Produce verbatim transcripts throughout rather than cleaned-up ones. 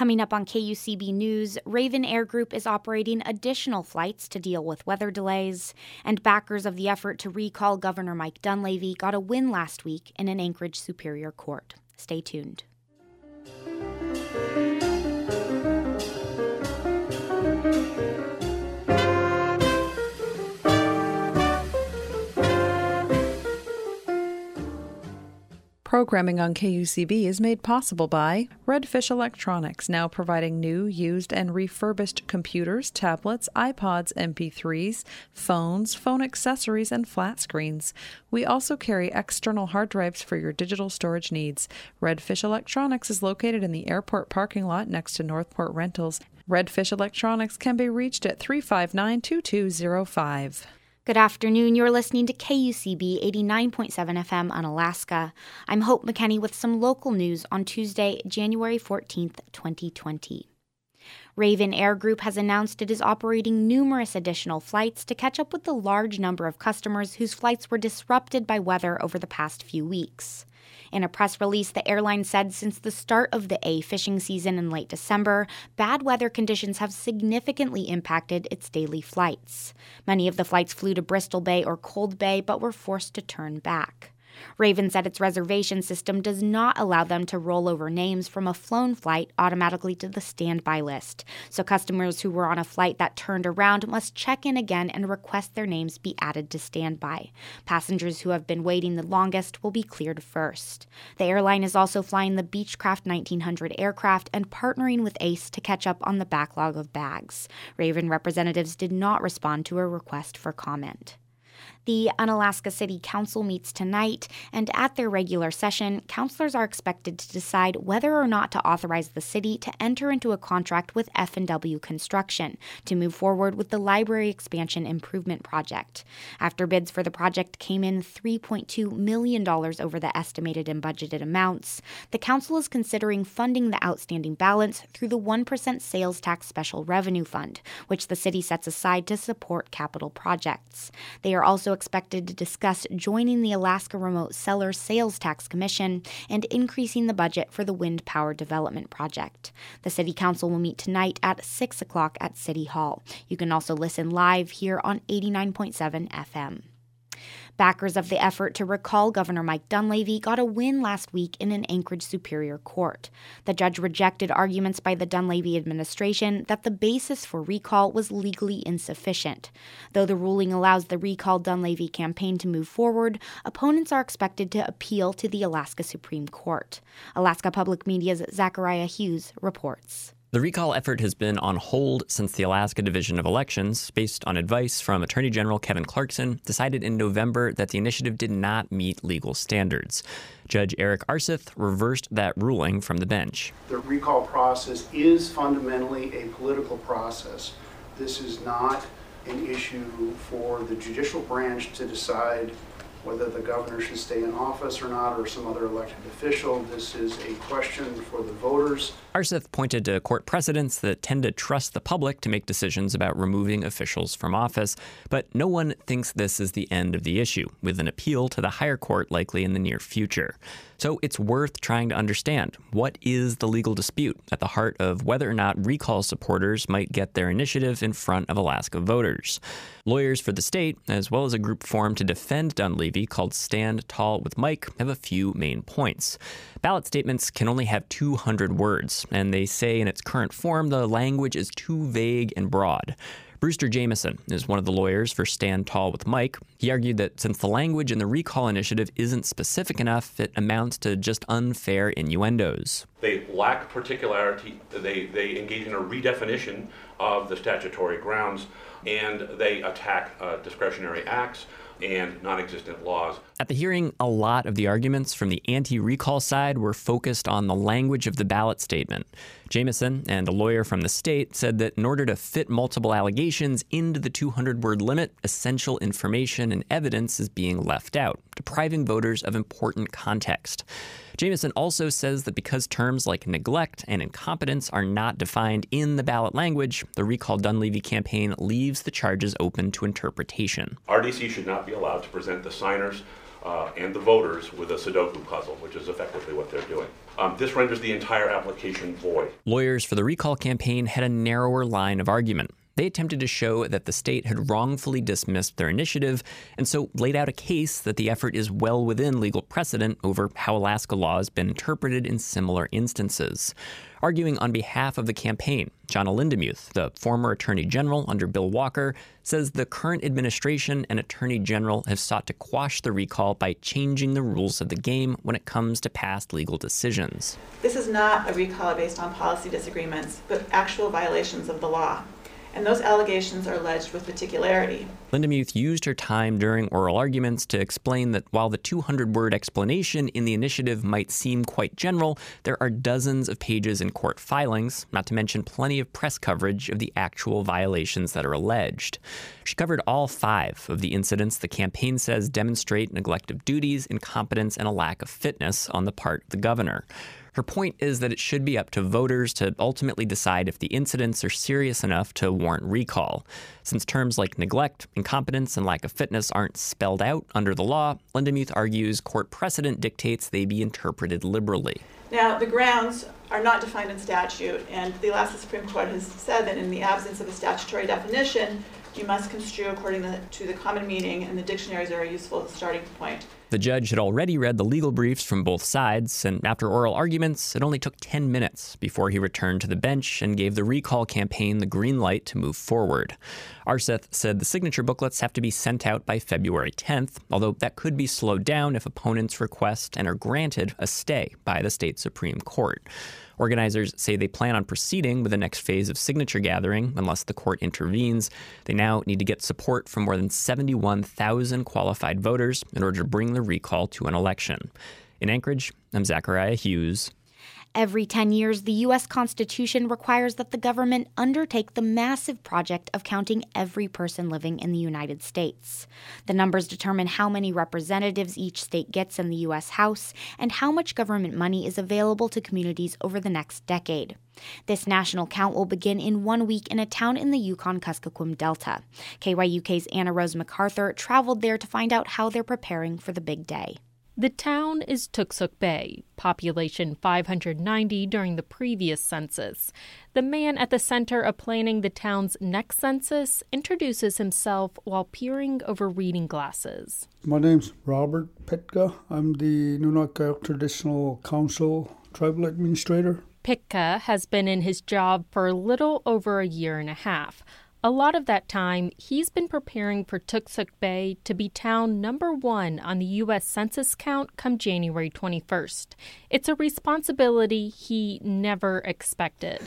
Coming up on K U C B News, Raven Air Group is operating additional flights to deal with weather delays, and backers of the effort to recall Governor Mike Dunleavy got a win last week in an Anchorage Superior Court. Stay tuned. Programming on K U C B is made possible by Redfish Electronics, now providing new, used, and refurbished computers, tablets, iPods, M P threes, phones, phone accessories, and flat screens. We also carry external hard drives for your digital storage needs. Redfish Electronics is located in the airport parking lot next to Northport Rentals. Redfish Electronics can be reached at three five nine, two two zero five. Good afternoon. You're listening to K U C B eighty-nine point seven F M on Alaska. I'm Hope McKenney with some local news on Tuesday, January fourteenth, twenty twenty. Raven Air Group has announced it is operating numerous additional flights to catch up with the large number of customers whose flights were disrupted by weather over the past few weeks. In a press release, the airline said since the start of the A fishing season in late December, bad weather conditions have significantly impacted its daily flights. Many of the flights flew to Bristol Bay or Cold Bay but were forced to turn back. Raven said its reservation system does not allow them to roll over names from a flown flight automatically to the standby list, so customers who were on a flight that turned around must check in again and request their names be added to standby. Passengers who have been waiting the longest will be cleared first. The airline is also flying the Beechcraft nineteen hundred aircraft and partnering with ACE to catch up on the backlog of bags. Raven representatives did not respond to a request for comment. The Unalaska City Council meets tonight, and at their regular session, councilors are expected to decide whether or not to authorize the city to enter into a contract with F and W Construction to move forward with the library expansion improvement project. After bids for the project came in three point two million dollars over the estimated and budgeted amounts, the council is considering funding the outstanding balance through the one percent sales tax special revenue fund, which the city sets aside to support capital projects. They are also expected to discuss joining the Alaska Remote Seller Sales Tax Commission and increasing the budget for the wind power development project. The City Council will meet tonight at six o'clock at City Hall. You can also listen live here on eighty-nine point seven F M. Backers of the effort to recall Governor Mike Dunleavy got a win last week in an Anchorage Superior Court. The judge rejected arguments by the Dunleavy administration that the basis for recall was legally insufficient. Though the ruling allows the Recall Dunleavy campaign to move forward, opponents are expected to appeal to the Alaska Supreme Court. Alaska Public Media's Zachariah Hughes reports. The recall effort has been on hold since the Alaska Division of Elections, based on advice from Attorney General Kevin Clarkson, decided in November that the initiative did not meet legal standards. Judge Eric Arseth reversed that ruling from the bench. The recall process is fundamentally a political process. This is not an issue for the judicial branch to decide whether the governor should stay in office or not, or some other elected official. This is a question for the voters. Arseth pointed to court precedents that tend to trust the public to make decisions about removing officials from office, but no one thinks this is the end of the issue, with an appeal to the higher court likely in the near future. So it's worth trying to understand, what is the legal dispute at the heart of whether or not recall supporters might get their initiative in front of Alaska voters? Lawyers for the state, as well as a group formed to defend Dunleavy called Stand Tall with Mike, have a few main points. Ballot statements can only have two hundred words, and they say in its current form the language is too vague and broad. Brewster Jameson is one of the lawyers for Stand Tall with Mike. He argued that since the language in the recall initiative isn't specific enough, it amounts to just unfair innuendos. They lack particularity. They, they engage in a redefinition of the statutory grounds, and they attack uh, discretionary acts and non-existent laws. At the hearing, a lot of the arguments from the anti-recall side were focused on the language of the ballot statement. Jameson and a lawyer from the state said that in order to fit multiple allegations into the two hundred word limit, essential information and evidence is being left out, depriving voters of important context. Jameson also says that because terms like neglect and incompetence are not defined in the ballot language, the Recall Dunleavy campaign leaves the charges open to interpretation. R D C should not be allowed to present the signers uh, and the voters with a Sudoku puzzle, which is effectively what they're doing. Um, this renders the entire application void. Lawyers for the recall campaign had a narrower line of argument. They attempted to show that the state had wrongfully dismissed their initiative, and so laid out a case that the effort is well within legal precedent over how Alaska law has been interpreted in similar instances. Arguing on behalf of the campaign, Jonna Lindemuth, the former Attorney General under Bill Walker, says the current administration and Attorney General have sought to quash the recall by changing the rules of the game when it comes to past legal decisions. This is not a recall based on policy disagreements, but actual violations of the law. And those allegations are alleged with particularity. Lindemuth used her time during oral arguments to explain that while the two hundred word explanation in the initiative might seem quite general, there are dozens of pages in court filings, not to mention plenty of press coverage of the actual violations that are alleged. She covered all five of the incidents the campaign says demonstrate neglect of duties, incompetence, and a lack of fitness on the part of the governor. Her point is that it should be up to voters to ultimately decide if the incidents are serious enough to warrant recall. Since terms like neglect, incompetence, and lack of fitness aren't spelled out under the law, Lindemuth argues court precedent dictates they be interpreted liberally. Now, the grounds are not defined in statute, and the Alaska Supreme Court has said that in the absence of a statutory definition, you must construe according to the common meaning, and the dictionaries are a useful starting point. The judge had already read the legal briefs from both sides, and after oral arguments, it only took ten minutes before he returned to the bench and gave the recall campaign the green light to move forward. Arseth said the signature booklets have to be sent out by February tenth, although that could be slowed down if opponents request and are granted a stay by the state Supreme Court. Organizers say they plan on proceeding with the next phase of signature gathering unless the court intervenes. They now need to get support from more than seventy-one thousand qualified voters in order to bring the recall to an election. In Anchorage, I'm Zachariah Hughes. Every ten years, the U S Constitution requires that the government undertake the massive project of counting every person living in the United States. The numbers determine how many representatives each state gets in the U S House and how much government money is available to communities over the next decade. This national count will begin in one week in a town in the Yukon-Kuskokwim Delta. K Y U K's Anna Rose MacArthur traveled there to find out how they're preparing for the big day. The town is Tuksuk Bay, population five hundred ninety during the previous census. The man at the center of planning the town's next census introduces himself while peering over reading glasses. My name's Robert Pitka. I'm the Nunavut Traditional Council Tribal Administrator. Pitka has been in his job for a little over a year and a half. A lot of that time, he's been preparing for Tuksuk Bay to be town number one on the U S Census count come January twenty-first. It's a responsibility he never expected.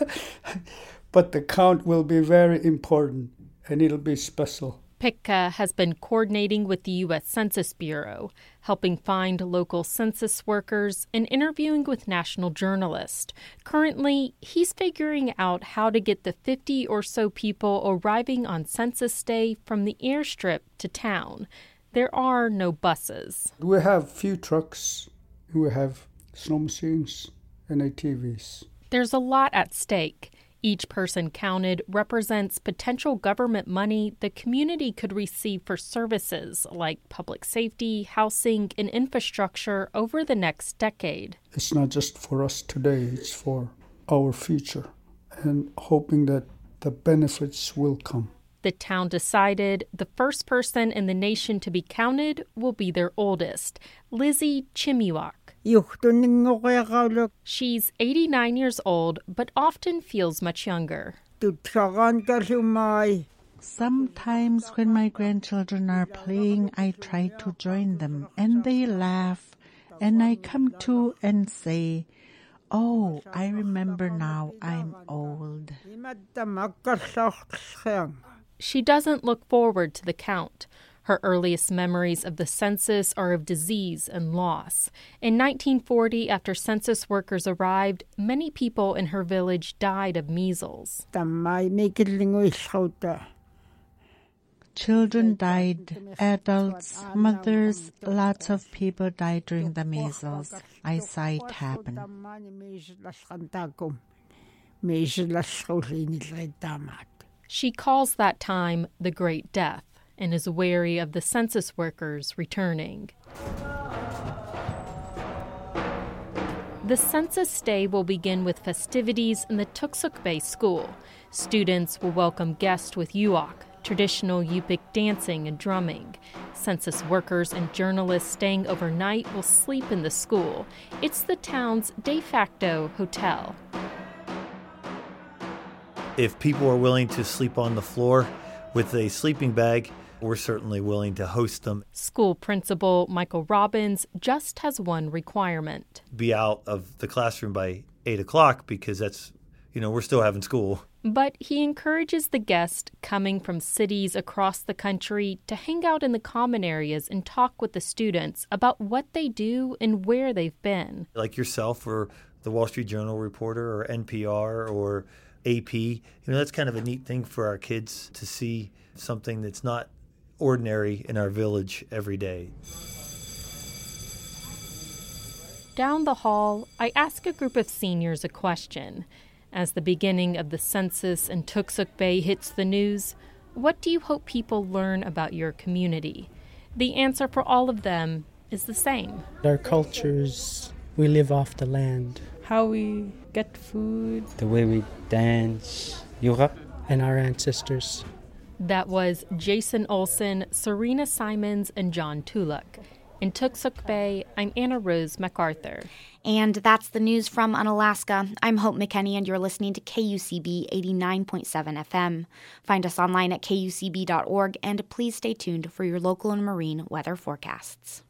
But the count will be very important, and it'll be special. Pitka has been coordinating with the U S Census Bureau, helping find local census workers and interviewing with national journalists. Currently, he's figuring out how to get the fifty or so people arriving on Census Day from the airstrip to town. There are no buses. We have few trucks, we have snow machines and A T Vs. There's a lot at stake. Each person counted represents potential government money the community could receive for services like public safety, housing, and infrastructure over the next decade. It's not just for us today, it's for our future, and hoping that the benefits will come. The town decided the first person in the nation to be counted will be their oldest, Lizzie Chimiwak. She's eighty-nine years old, but often feels much younger. Sometimes when my grandchildren are playing, I try to join them, and they laugh, and I come to and say, "Oh, I remember now, I'm old." She doesn't look forward to the count. Her earliest memories of the census are of disease and loss. In nineteen forty, after census workers arrived, many people in her village died of measles. Children died, adults, mothers, lots of people died during the measles. I saw it happen. She calls that time the Great Death. and is wary of the census workers returning. The census day will begin with festivities in the Tuksuk Bay School. Students will welcome guests with uok, traditional Yupik dancing and drumming. Census workers and journalists staying overnight will sleep in the school. It's the town's de facto hotel. If people are willing to sleep on the floor with a sleeping bag, we're certainly willing to host them. School principal Michael Robbins just has one requirement. Be out of the classroom by eight o'clock because that's, you know, we're still having school. But he encourages the guests coming from cities across the country to hang out in the common areas and talk with the students about what they do and where they've been. Like yourself or the Wall Street Journal reporter or N P R or A P, you know, that's kind of a neat thing for our kids to see something that's not ordinary in our village every day. Down the hall, I ask a group of seniors a question. As the beginning of the census in Tuksuk Bay hits the news, what do you hope people learn about your community? The answer for all of them is the same. Our cultures, we live off the land. How we get food. The way we dance. Yoga. And our ancestors. That was Jason Olson, Serena Simons, and John Tuluk. In Tuksuk Bay, I'm Anna Rose MacArthur. And that's the news from Unalaska. I'm Hope McKenney, and you're listening to K U C B eighty-nine point seven F M. Find us online at K U C B dot org, and please stay tuned for your local and marine weather forecasts.